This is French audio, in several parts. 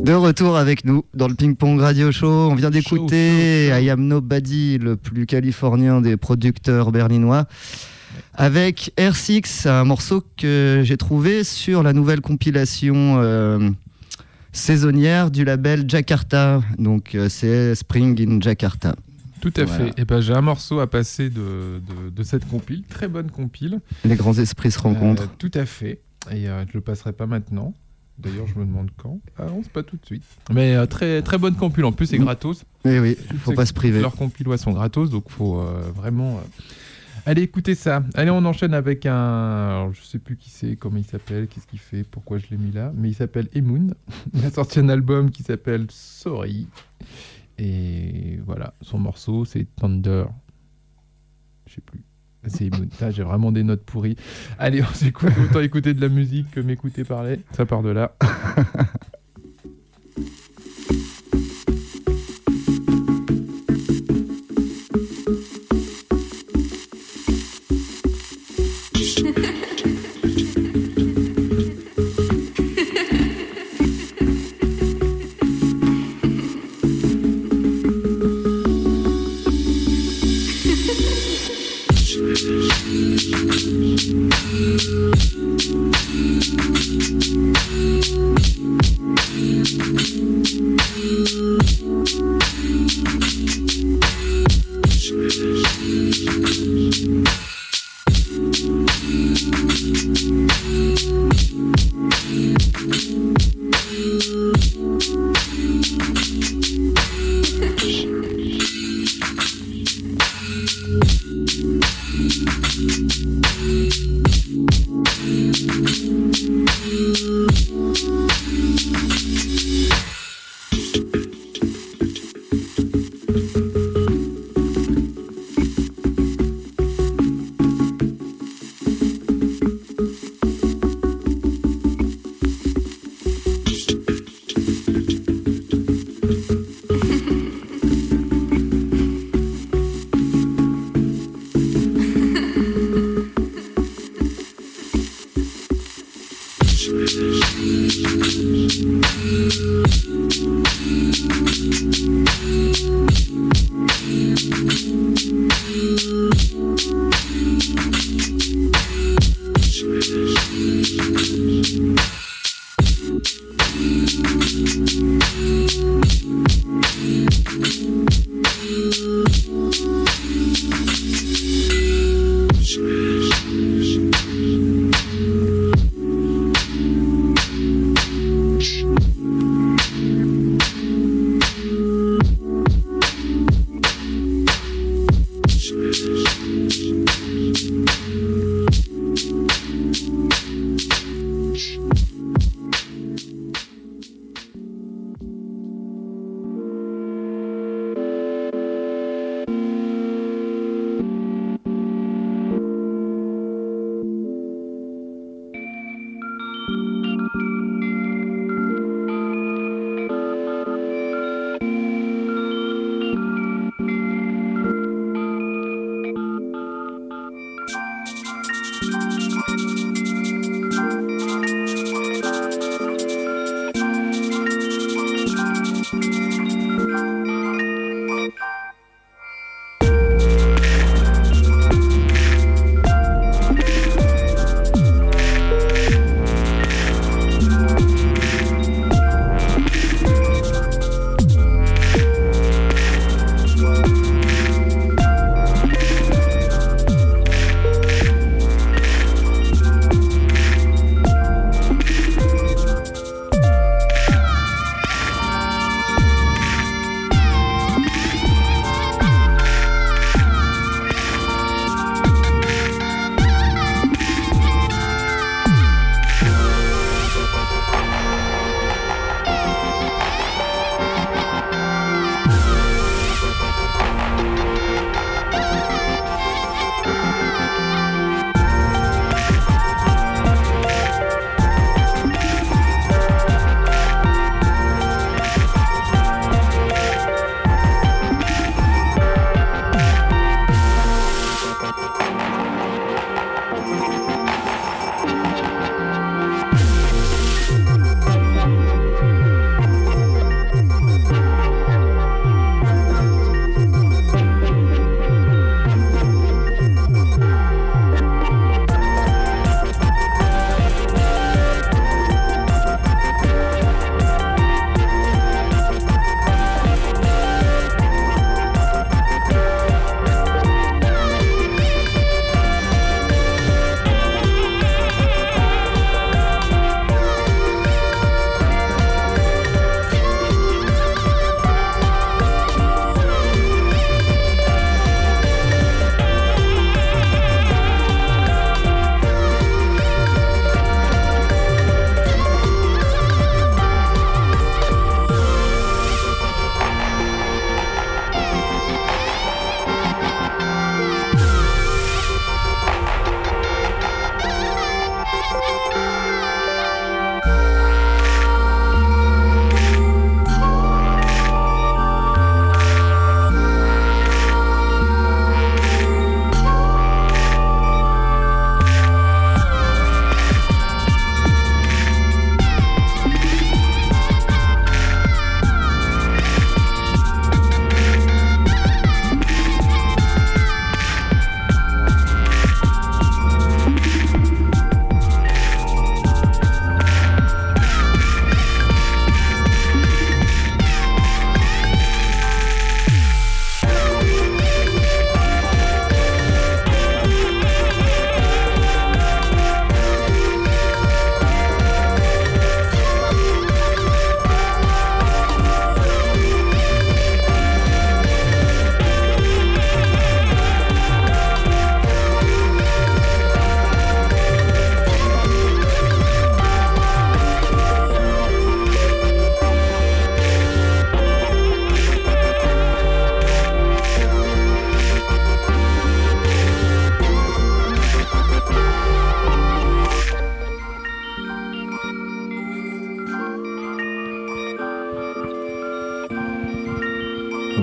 De retour avec nous dans le Ping Pong Radio Show. On vient d'écouter I Am Nobody, le plus californien des producteurs berlinois, avec R6, un morceau que j'ai trouvé sur la nouvelle compilation saisonnière du label Jakarta. Donc c'est Spring in Jakarta. Tout à fait. Et ben, j'ai un morceau à passer de cette compile, très bonne compile. Les grands esprits se rencontrent. Tout à fait. Et je le passerai pas maintenant. D'ailleurs, je me demande quand. Ah non, c'est pas tout de suite. Mais très très bonne compile. En plus, c'est gratos. Et oui, faut pas se priver. Leurs compiles sont gratos, donc faut vraiment aller écouter ça. Allez, on enchaîne avec un. Alors, je sais plus qui c'est, comment il s'appelle, qu'est-ce qu'il fait, pourquoi je l'ai mis là. Mais il s'appelle Emun. Il a sorti un album qui s'appelle Sorry. Et voilà, son morceau c'est Thunder. Je sais plus. C'est Emun. J'ai vraiment des notes pourries. Allez, on s'écoute. Autant écouter de la musique que m'écouter parler. Ça part de là.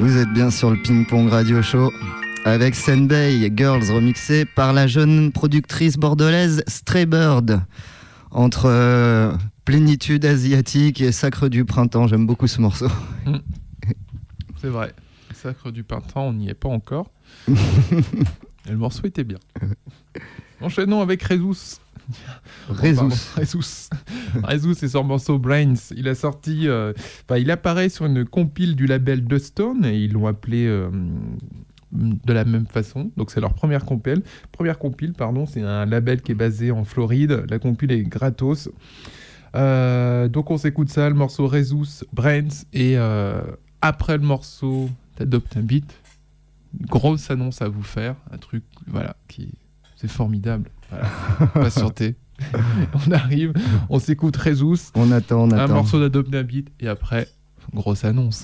Vous êtes bien sur le Ping Pong Radio Show avec Senbei Girls remixé par la jeune productrice bordelaise Stray Bird. Entre plénitude asiatique et sacre du printemps, j'aime beaucoup ce morceau. C'est vrai, sacre du printemps, on n'y est pas encore. Et le morceau était bien. Enchaînons avec Rezus. Rezus et son morceau Brains. Il a sorti, il apparaît sur une compile du label Dustone et ils l'ont appelé de la même façon. Donc c'est leur première compile. C'est un label qui est basé en Floride. La compile est gratos. Donc on s'écoute ça, le morceau Rezus, Brains, et après le morceau t'adoptes un beat. Grosse annonce à vous faire, un truc c'est formidable. Voilà. Patientez. On arrive, on s'écoute Rezus. On attend. Un morceau d'Adopte un beat et après, grosse annonce.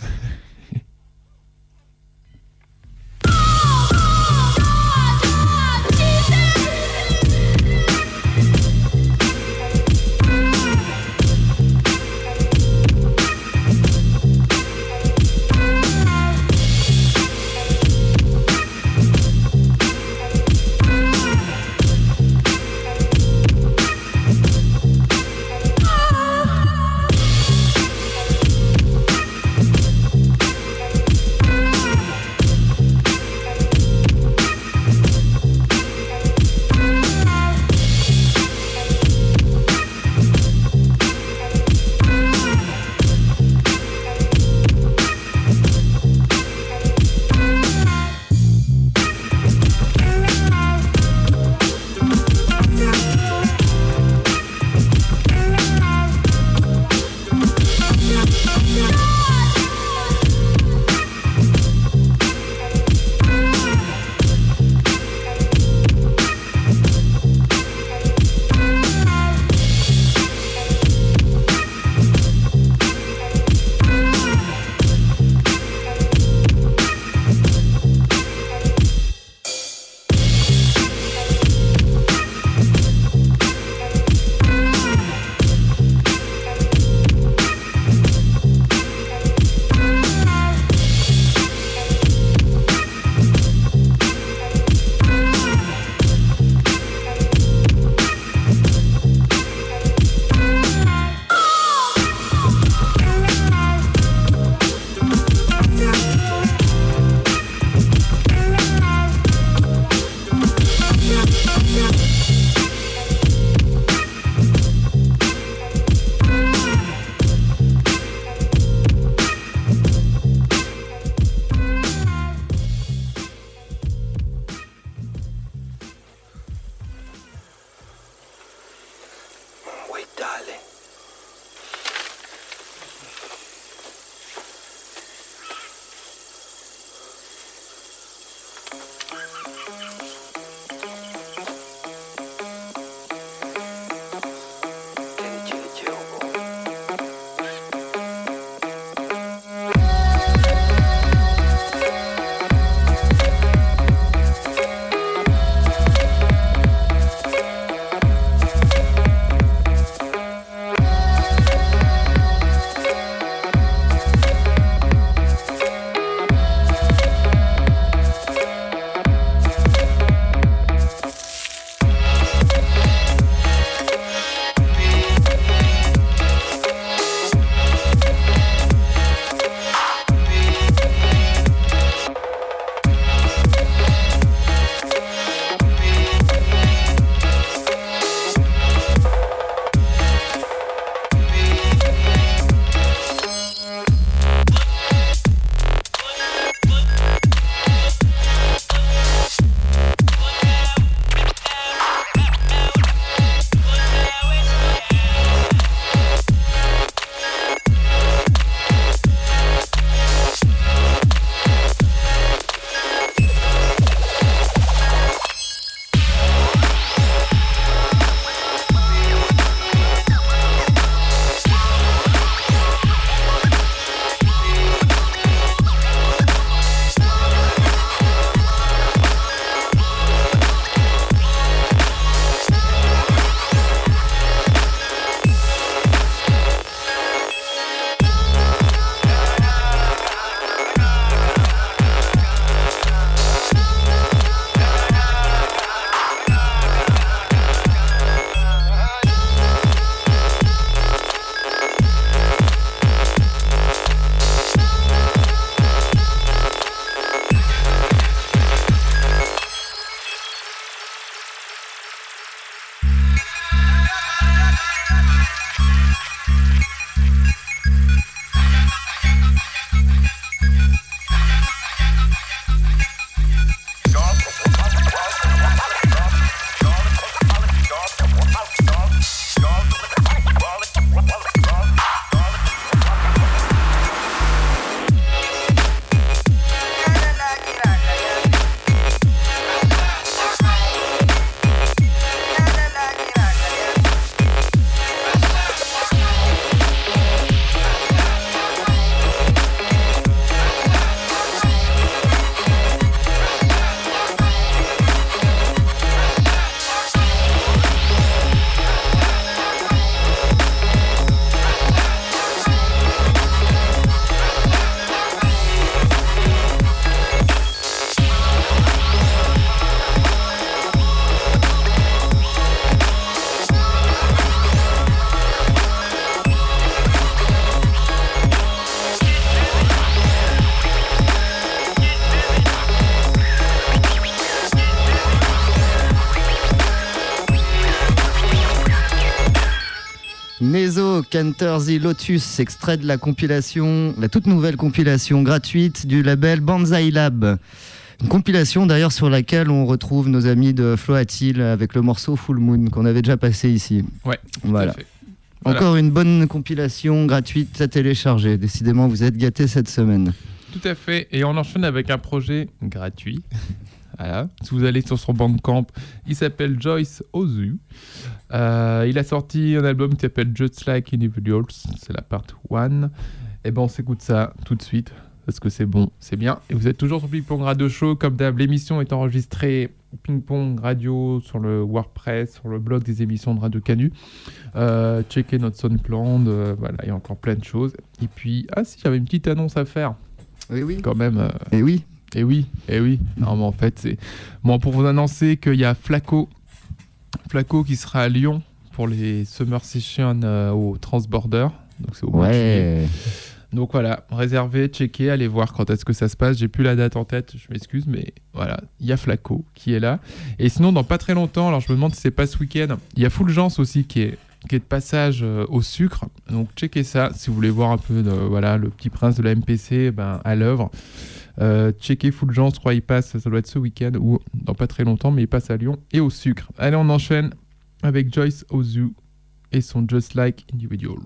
Nezo, Canter the Lotus, extrait de la compilation, la toute nouvelle compilation gratuite du label Banzai Lab. Une compilation d'ailleurs sur laquelle on retrouve nos amis de Floatil avec le morceau Full Moon qu'on avait déjà passé ici. Ouais, voilà. tout à fait. Voilà. Encore une bonne compilation gratuite à télécharger. Décidément, vous êtes gâtés cette semaine. Tout à fait. Et on enchaîne avec un projet gratuit. Voilà. Si vous allez sur son Bandcamp, il s'appelle Joyce Ozu. Il a sorti un album qui s'appelle Just Like Individuals. C'est la part 1. Et ben on s'écoute ça tout de suite parce que c'est bon, c'est bien. Et vous êtes toujours sur Ping Pong Radio Show. Comme d'hab, l'émission est enregistrée Ping Pong Radio sur le WordPress, sur le blog des émissions de Radio Canu. Checkez notre SoundCloud. Voilà, il y a encore plein de choses. Et puis, si, j'avais une petite annonce à faire. Oui. Quand même. Et oui. Non, mais en fait, c'est bon pour vous annoncer qu'il y a Flaco qui sera à Lyon pour les Summer Sessions au Transborder. Donc c'est au mois de juillet. Donc voilà, réservez, checkez, allez voir quand est-ce que ça se passe. J'ai plus la date en tête, je m'excuse, mais voilà, il y a Flaco qui est là. Et sinon, dans pas très longtemps, alors je me demande si c'est pas ce week-end, il y a Fulgence aussi qui est de passage au sucre. Donc checkez ça si vous voulez voir un peu le petit prince de la MPC à l'œuvre. Checkez Fulgence, je crois il passe, ça doit être ce week-end ou dans pas très longtemps, mais il passe à Lyon et au sucre. Allez, on enchaîne avec Joyce Ozu et son Just Like Individuals.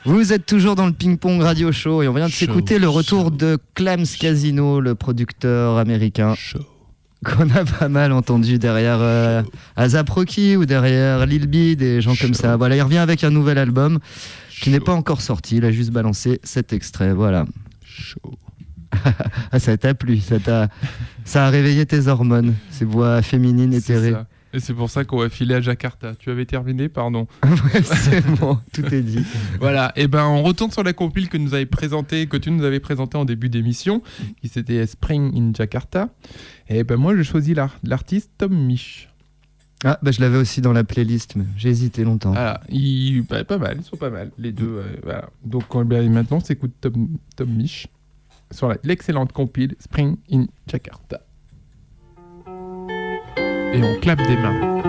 Vous êtes toujours dans le ping-pong radio show et on vient de s'écouter le retour de Clams Casino, le producteur américain. Qu'on a pas mal entendu derrière A$AP Rocky ou derrière Lil B, des gens comme ça. Voilà, il revient avec un nouvel album qui n'est pas encore sorti. Il a juste balancé cet extrait. Voilà. Ah, ça t'a plu, ça a réveillé tes hormones, ces voix féminines éthérées. Et c'est pour ça qu'on va filer à Jakarta. Tu avais terminé, pardon. Ouais, c'est bon, tout est dit. Voilà, et ben on retourne sur la compile que tu nous avais présenté en début d'émission, qui c'était Spring in Jakarta. Et ben moi, j'ai choisi l'artiste Tom Misch. Ah, bah je l'avais aussi dans la playlist, mais j'ai hésité longtemps. Voilà, pas mal, ils sont pas mal, les deux. Voilà. Donc maintenant, on s'écoute Tom Misch sur l'excellente compile Spring in Jakarta. Et on clappe des mains.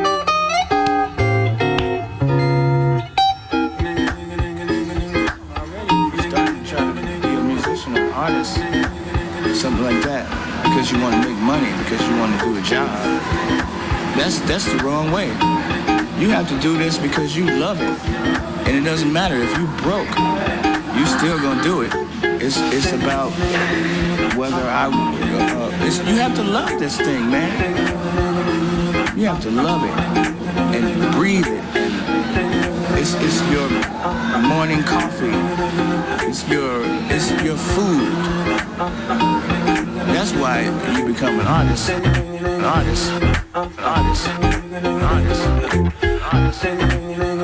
Something like that, because you want to make money, because you want to do a job. That's the wrong way. You have to do this because you love it, and it doesn't matter if you broke, you still gonna do it. It's about whether you have to love this thing, man. You have to love it and breathe it. And it's your morning coffee. It's your food. That's why you become an artist. An artist. An artist. An artist. An artist. An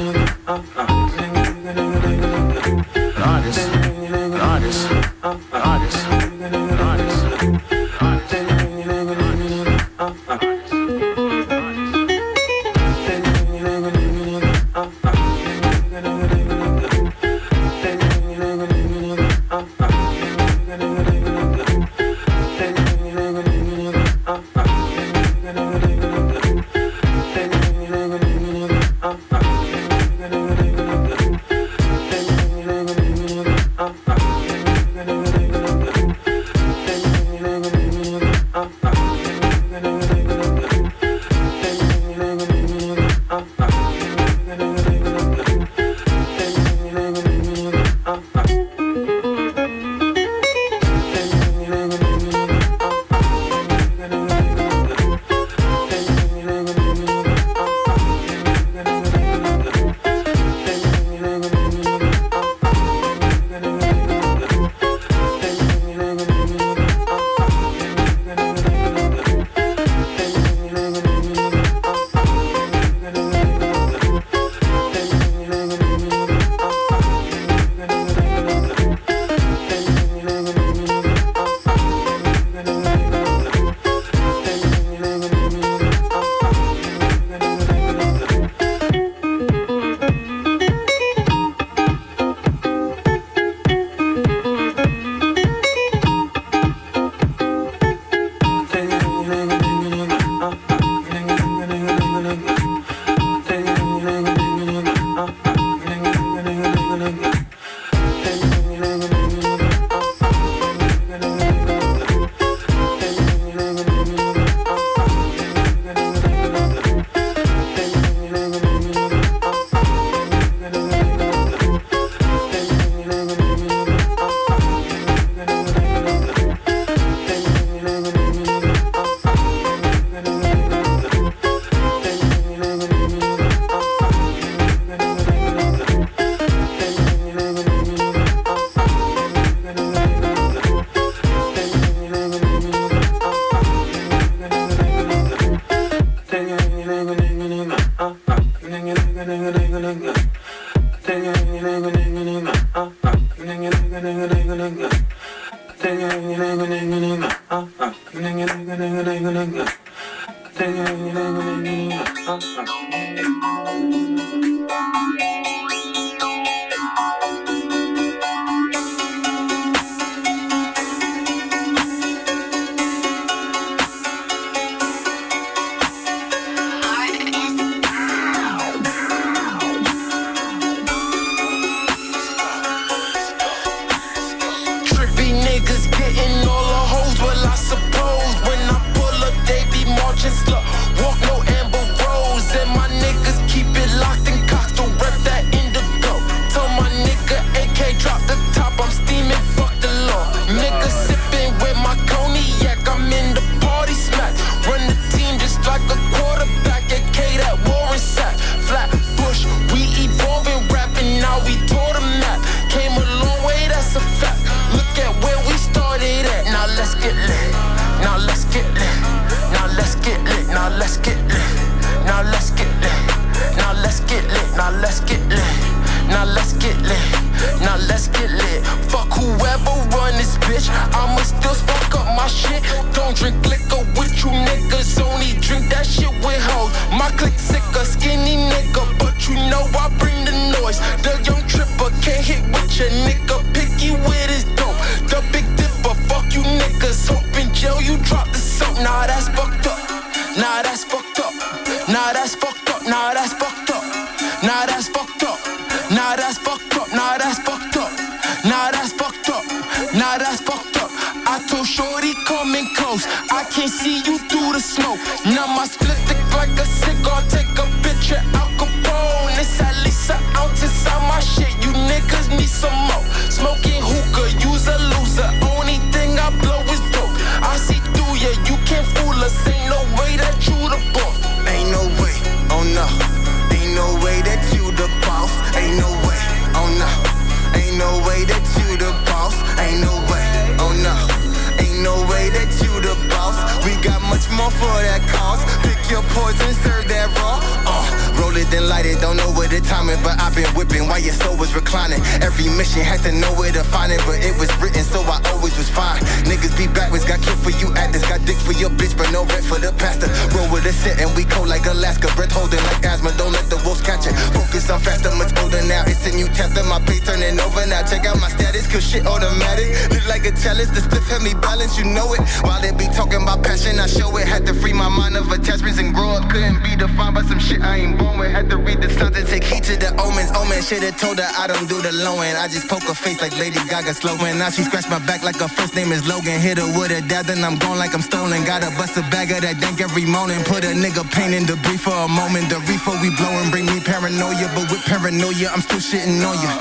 artist. An artist. An artist. Walk no Amber Rose, and my niggas keep it locked and cocked. Don't rep that Now let's get lit. Now let's get lit. Now let's get lit. Now let's get lit. Now let's get lit. Now let's get lit. Now let's get lit. Now let's get lit. Fuck whoever run this bitch. I'ma still spark up my shit. Don't drink liquor with you niggas. Only drink that shit with hoes. My clique sick a skinny nigga, but you know I bring the noise. The young tripper can't hit with your nigga. Picky with his dope. The big dipper. Fuck you niggas. Hope in jail you drop the soap. Nah, that's fucked up. Nah, that's fucked up. Nah, that's fucked up. Nah, that's fucked up. Nah, that's fucked up. Nah, that's fucked up. Nah, that's fucked up. Nah, that's fucked up. Nah, that's fucked up. I told Shorty coming close. I can't see you through the smoke. Now my split stick like a cigar. Take a picture, Al Capone. It's at least an ounce inside my shit. You niggas need some more. Smoking hookah, you's a loser. Only thing I blow is dope. I see through ya, you can't fool us. Ain't no way that you the boss. Ain't no way, oh no. Ain't no way that you the boss. Ain't no way, oh no. Ain't no way that you the boss. Ain't no way, oh no. Ain't no way that you the boss. We got much more for that cost. Pick your poison, serve that raw. Roll it then light it, don't know where to time it, but I've been whipping while your soul was reclining. Every mission had to know where to find it, but it was written so I always was fine. Niggas be backwards, got killed for you actors, got dick for your bitch, but no rent for the pastor. Roll with a set and we cold like Alaska, breath holding like asthma, don't let the wolves catch it. Focus on faster, much older now. It's a new chapter, my pace turning over now. Check out my status, cause shit automatic. Look like a chalice, the split had me balance, you know it. While they be talking about passion, I show it. Had to free my mind of attachments and grow up. Couldn't be defined by some shit I ain't born with. Had to read the signs and take heed to the omens. Omen should've told her I don't do the low end. I just poke her face like Lady Gaga slowing. Now she scratched my back like her first name is Logan. Hit her with a dab, then I'm gone like I'm stolen. Gotta bust a bag of that dank every morning. Put a nigga pain in debris for a moment. The reefer we blowing bring me paranoia, but with paranoia I'm still shitting on you.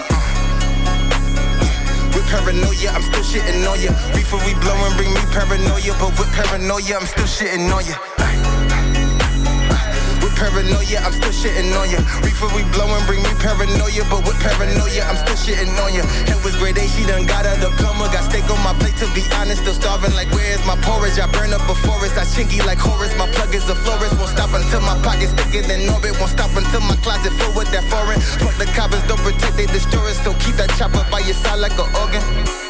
With paranoia I'm still shitting on you. Reefer we blowing bring me paranoia, but with paranoia I'm still shitting on you. With paranoia, I'm still shitting on ya. Reefer we blowin', bring me paranoia, but with paranoia, I'm still shitting on ya. Head was grade A, she done got her diploma. Got steak on my plate, to be honest, still starving. Like where is my porridge? I burn up a forest, I chinky like Horace. My plug is a florist, won't stop until my pocket's thicker than orbit. Won't stop until my closet full with that foreign. Fuck the coppers, don't protect, they destroy us. So keep that chopper by your side like an organ.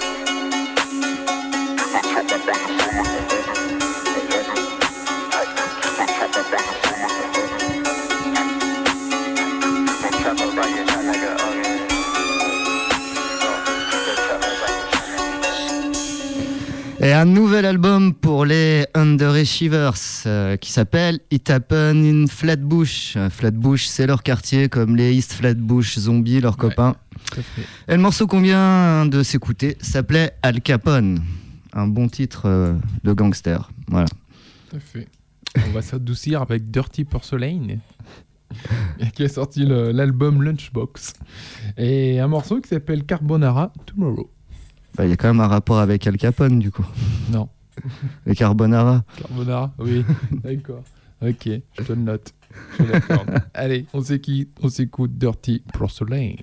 Et un nouvel album pour les Underachievers qui s'appelle It Happen in Flatbush. Flatbush, c'est leur quartier, comme les East Flatbush Zombies, leurs copains. Et le morceau qu'on vient de s'écouter s'appelait Al Capone. Un bon titre de gangster. Voilà. Tout à fait. On va s'adoucir avec Dirty Porcelain, qui a sorti l'album Lunchbox. Et un morceau qui s'appelle Carbonara Tomorrow. Il y a quand même un rapport avec Al Capone, du coup. Non. Et Carbonara. Carbonara, oui. D'accord. Ok, je te le note. Je l'accorde. Allez, on s'écoute Dirty Porcelain.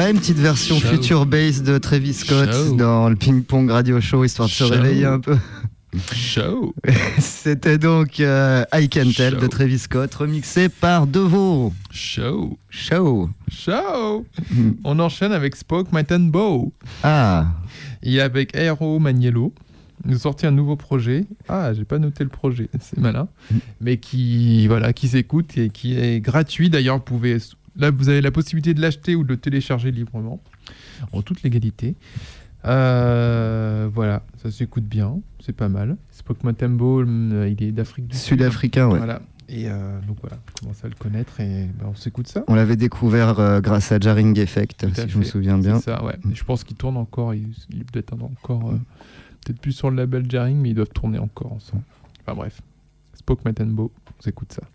Ouais, une petite version Show. Future Bass de Travis Scott Show. dans le Ping Pong Radio Show, histoire de se Show. réveiller un peu. Show. C'était donc I Can Tell Show. de Travis Scott, remixé par Devo. Show. Show. Show. On enchaîne avec Spoke Mountain Bow. Ah, Et avec Aero Maniello. Nous sorti un nouveau projet. Ah, j'ai pas noté le projet, c'est malin. Mais qui s'écoute et qui est gratuit. D'ailleurs, là, vous avez la possibilité de l'acheter ou de le télécharger librement, en toute légalité. Voilà, ça s'écoute bien, c'est pas mal. Spoke Matembo, il est d'Afrique du Sud. sud-africain, ouais. Voilà. Et donc voilà, on commence à le connaître et on s'écoute ça. On l'avait découvert grâce à Jarring Effect, Tout à si je me fait. souviens bien. C'est ça, ouais. Je pense qu'il tourne encore, il est peut-être encore, peut-être plus sur le label Jarring, mais ils doivent tourner encore ensemble. Enfin bref, Spoke Matembo, on s'écoute ça.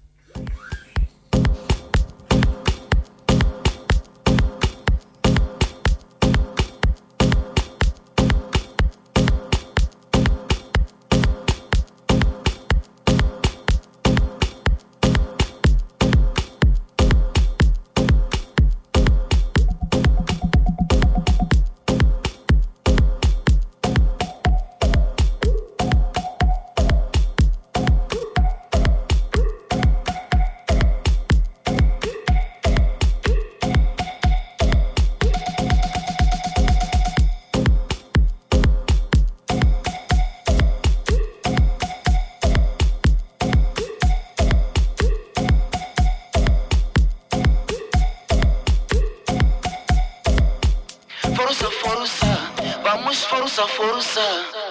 Força.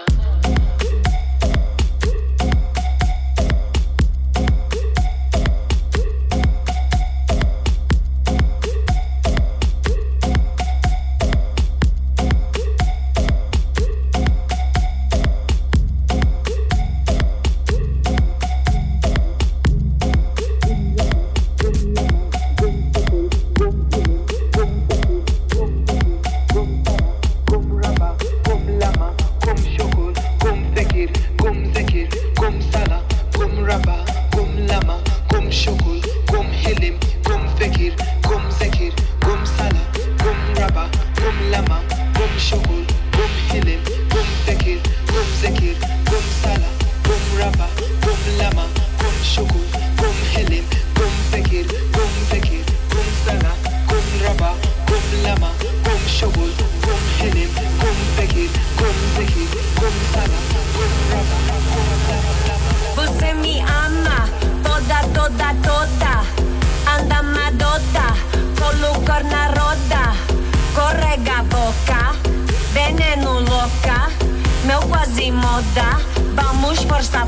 Você me ama, toda. Anda madoda, colocar na roda. Correga a boca, veneno louca. Meu quase moda, vamos força.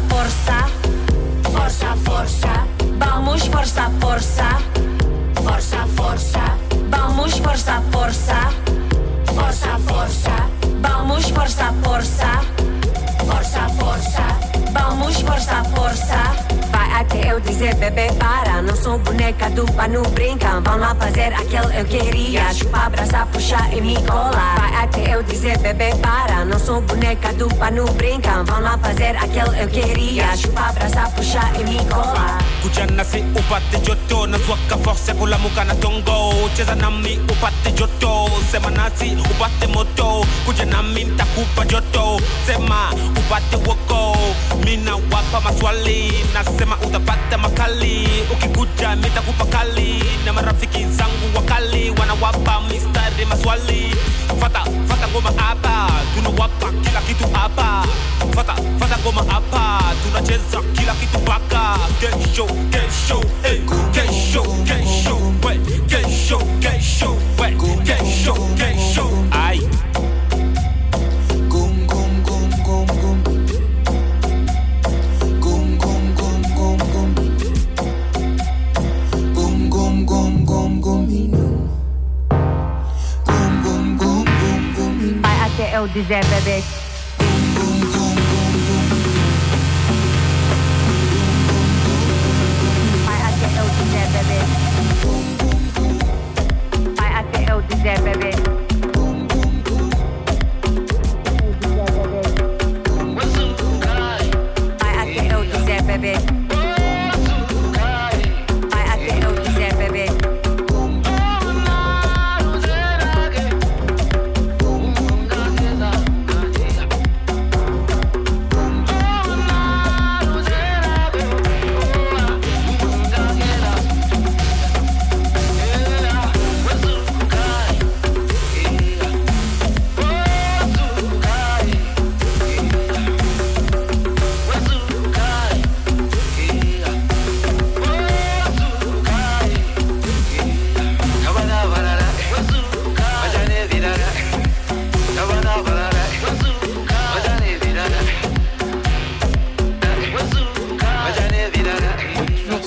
Força, vamos força. Força, vamos força. Força, vamos força. Força, vamos força. Vai até eu dizer bebê para. Não sou boneca do pano, brinca. Vão lá fazer aquele eu queria. Chupa, abraçar, puxar e me colar. Vai até eu dizer bebê para. Não sou boneca do pano, brinca. Vão lá fazer aquele eu queria. Chupa, abraçar, puxar e me colar. Kujana si upate joto nazuaka force kula muka na tongo cheza nami upate joto sema nasi upate moto kuja nami mtakupa joto sema upate woko mina wapa maswali nasema utapata makali ukikuja mitakupa kali na marafiki zangu wakali wanawapa mistari maswali fata ngoma hapa tunawapa kila kitu hapa fata ngoma hapa tunacheza kila kitu paka kesho hey kesho wait kesho wait kesho ay Gum gum gum gum gum. Gum gum gum gum gum. Gum gum gum gum gum. Gum gum gum gum gum. Vai até eu dizer bebê. Vai até eu dizer bebê. Vai até eu dizer bebê. Vai até eu dizer bebê. Vai até eu dizer bebê.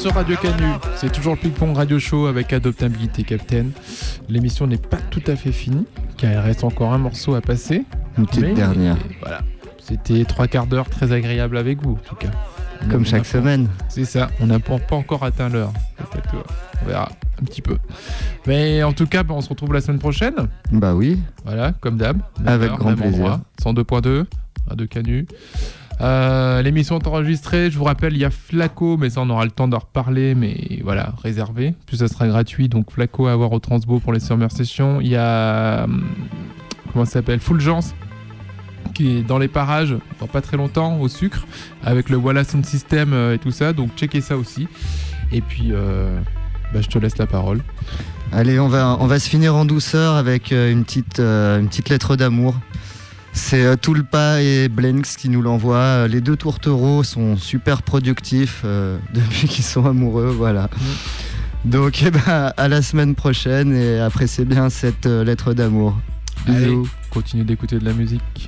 sur Radio Canu. C'est toujours le Ping-Pong Radio Show avec Adoptabilité Captain. L'émission n'est pas tout à fait finie, car il reste encore un morceau à passer. Une petite dernière. Voilà. C'était 3 quarts d'heure très agréable avec vous, en tout cas. Comme chaque semaine. C'est ça, on n'a pas encore atteint l'heure. Peut-être, on verra un petit peu. Mais en tout cas, on se retrouve la semaine prochaine. Bah oui. Voilà, comme d'hab. Avec grand plaisir. 102.2, Radio Canu. L'émission est enregistrée. Je vous rappelle, il y a Flaco, mais ça, on aura le temps d'en reparler. Mais voilà, réservé. Puis ça sera gratuit. Donc Flaco à voir au Transbo pour les Summer Sessions. Il y a. Comment ça s'appelle ? Fulgence, qui est dans les parages dans pas très longtemps au Sucre avec le Walla Sound System et tout ça, donc checkez ça aussi. Et puis je te laisse la parole. Allez, on va se finir en douceur avec une petite lettre d'amour. C'est Tulpa et Blanks qui nous l'envoient. Les deux tourtereaux sont super productifs depuis qu'ils sont amoureux, voilà. Donc à la semaine prochaine et appréciez bien cette lettre d'amour. Bisous. Allez, continuez d'écouter de la musique.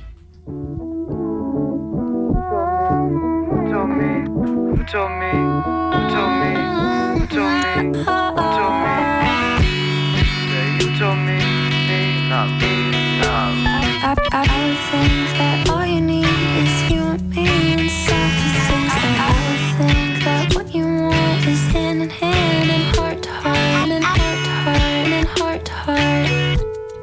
I would think that all you need is you and me and soft things. I would think that what you want is hand in hand and heart to heart and heart to heart and heart to heart.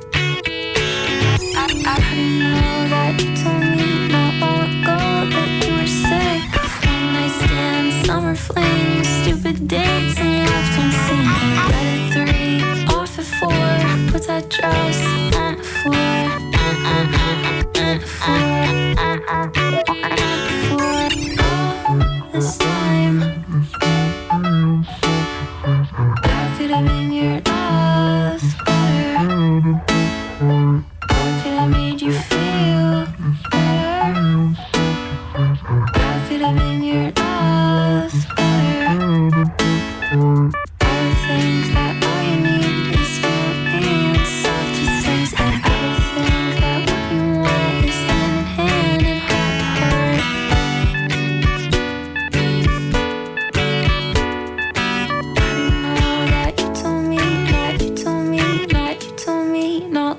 I already know that you told me not long ago that you were sick of one-night stands, summer flings, stupid dates, and you left unseen. Red at 3, off at 4, put that dress on the floor. This time, how could I been your love better? How could I made you feel better? How could I been your love better? I would think that all you need is you and me and soft things. And I would think that what you want is hand in hand and heart to heart. I know that you told me, that you told me, that you told me not.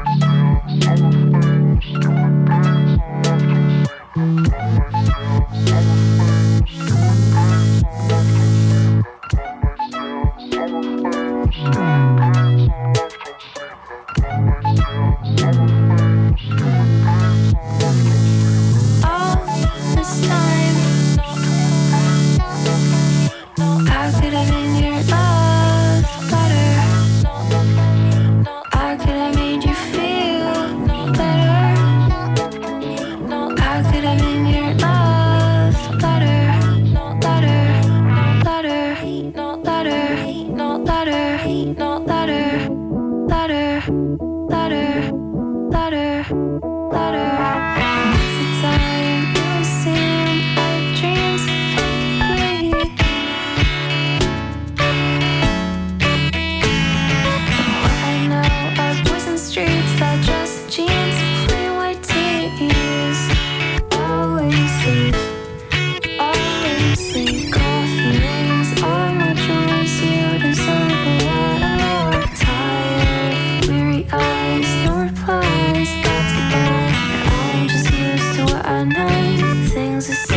All this time, how could I been your love better? How could I made you feel better? How could I been your love better? Not better, not better, not better, not better, not better, better, better, better, better. What's the time you seem our dreams fade? What I know are poison streets that dress jeans and plain white tees. Always leave coffee rings on my drawers. You deserve a lot more. Tired, weary eyes, no replies. That's goodbye. I'm just used to what I know. Things are